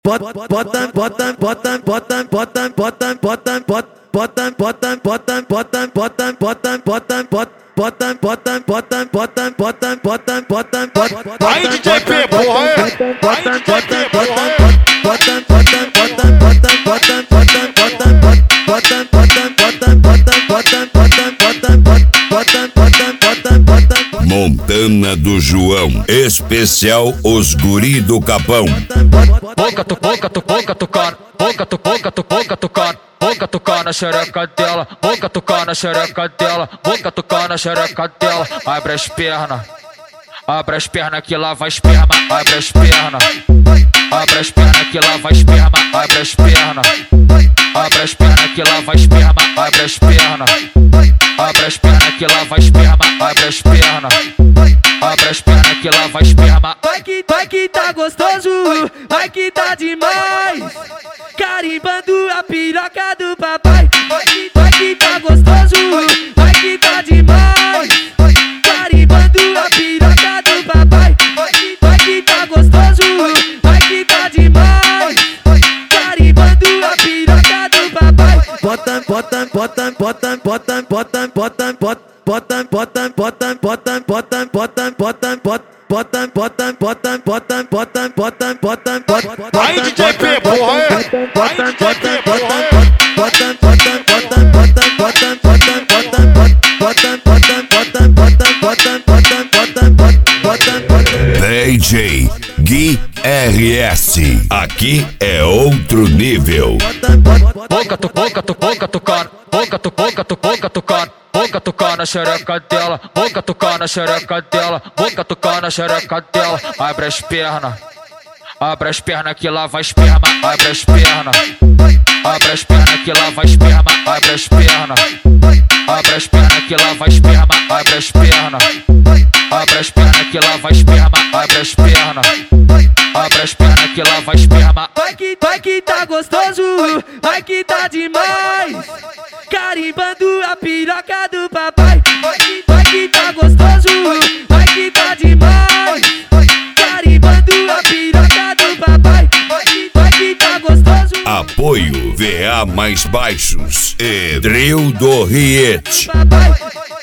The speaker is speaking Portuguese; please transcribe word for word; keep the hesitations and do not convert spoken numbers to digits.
bota, bota, bota, bota, bota, bota, bota, bota, bota, bota, bota, bota, bota, bota, bota, bota. Bota, bota, bota, bota, bota, bota, bota, bota. Aí D J P, porra, é? Bota, bota, bota, bota, bota, bota, bota, bota, bota, bota, bota, bota, bota, bota, bota, bota, bota, bota, bota. Montana do João, especial os guri do Capão. Boca tu, boca tu, boca tu, cara. Boca tu, boca tu, boca tu, cara. Boca tocar na xereca dela, boca tocar na xereca dela, boca tocar na xereca dela. Abre as pernas, abre as pernas que lá vai esperma. Abre as pernas, abre as pernas que lá vai esperma. Abre as pernas, abre as pernas que lá vai esperma. Abre as pernas, abre as pernas que lá vai esperma. Abre as pernas, abre as pernas que lá vai esperma. Vai que, vai que tá gostoso, vai que tá demais. Carimbando a piroca do papai. Vai que, vai que tá gostoso, vai que tá demais. Carimbando a piroca do papai. Vai que, vai que tá gostoso, vai que tá demais. Carimbando a piroca do papai. Bota, bota, bota, bota, bota, bota, bota, bota, bota, bota, bota, bota, bota, bota, bota. Bota, bota, bota, bota, bota, bota, bota, bota. Aí D J P, porra, é? Bota, Aí D J P, bota, porra, é? bota, bota, bota, bota, bota, bota, bota, bota, bota, bota, bota, bota, bota, bota, bota. D J Gui R S, aqui é outro nível. Boca tu, boca tu, boca tu, cara. Boca tu, boca tu, boca tu, cara. Boca tocar na xereca dela, boca tocar na xereca dela, boca tocar na xereca dela. Abre as pernas, abre as pernas que lá vai esperma. Abre as pernas, abre as pernas que lá vai esperma. Abre as pernas, abre as pernas que lá vai esperma. Abre as pernas, abre as pernas que lá vai esperma. Abre as pernas, abre as pernas que lá vai esperma. Vai que, vai que tá gostoso, vai que tá demais. Carimbando a piroca do papai. Vai que, vai que tá gostoso, vai que tá demais. Carimbando a piroca do papai. Vai que, vai que tá gostoso. Apoio V A mais baixos e Drill do Riete. Papai.